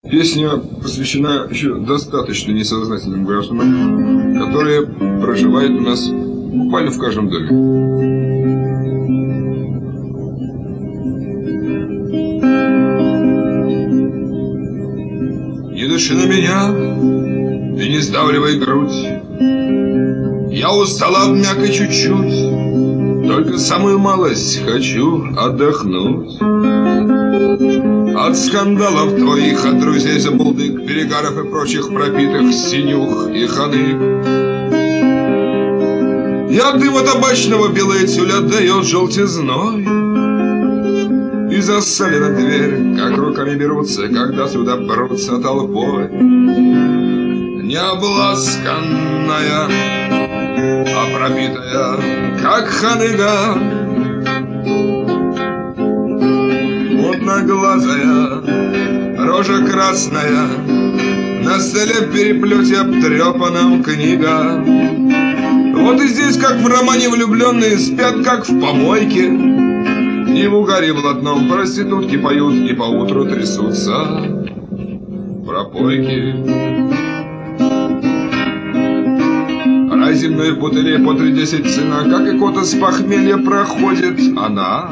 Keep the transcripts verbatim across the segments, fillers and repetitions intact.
Песня посвящена еще достаточно несознательным гражданам, которые проживают у нас буквально в каждом доме. Не дыши на меня и не сдавливай грудь. Я устала, обмяк и чуть-чуть, только самую малость хочу отдохнуть. От скандалов твоих, от друзей забулдык, перегаров и прочих пропитых синюх и ханык. И от дыма табачного белая тюль отдает желтизной. И засалена дверь, как руками берутся, когда сюда прутся толпой. Необласканная, а пропитая, как ханыга. Мутноглазая, рожа красная, на столе в переплете обтрепанном книга. Вот и здесь, как в романе, влюбленные спят, как в помойке. И в угаре блатном проститутки поют и поутру трясутся пропойки. А земной в бутыле по тридцать цена, как и кота с похмелья проходит она.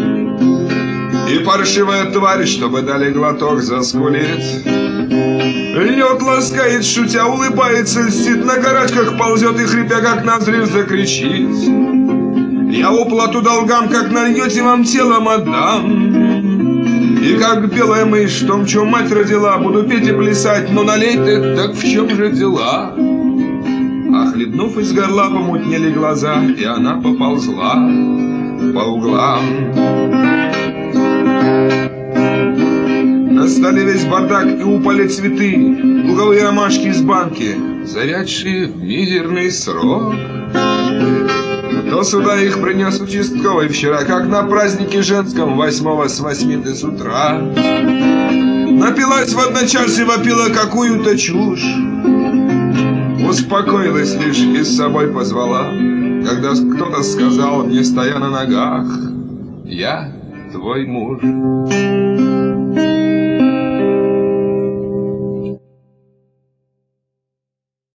И паршивая тварь, чтобы дали глоток, заскулит. Льет, ласкает, шутя, улыбается, льстит, на карачках ползет и, хрипя, как назрев, закричит: я уплату долгам, как нальете, вам телом отдам. И как белая мышь в том, чем мать родила, буду петь и плясать, но налей ты, так в чем же дела? А хлебнув из горла, помутнели глаза, и она поползла по углам. На столе весь бардак и упали цветы, луговые ромашки из банки, завядшие в мизерный срок. Кто сюда их принес участковый вчера, как на празднике женском восьмого с восьми до с утра. Напилась в одночасье, вопила какую-то чушь, успокоилась лишь и с собой позвала, когда кто-то сказал мне, стоя на ногах: я твой муж.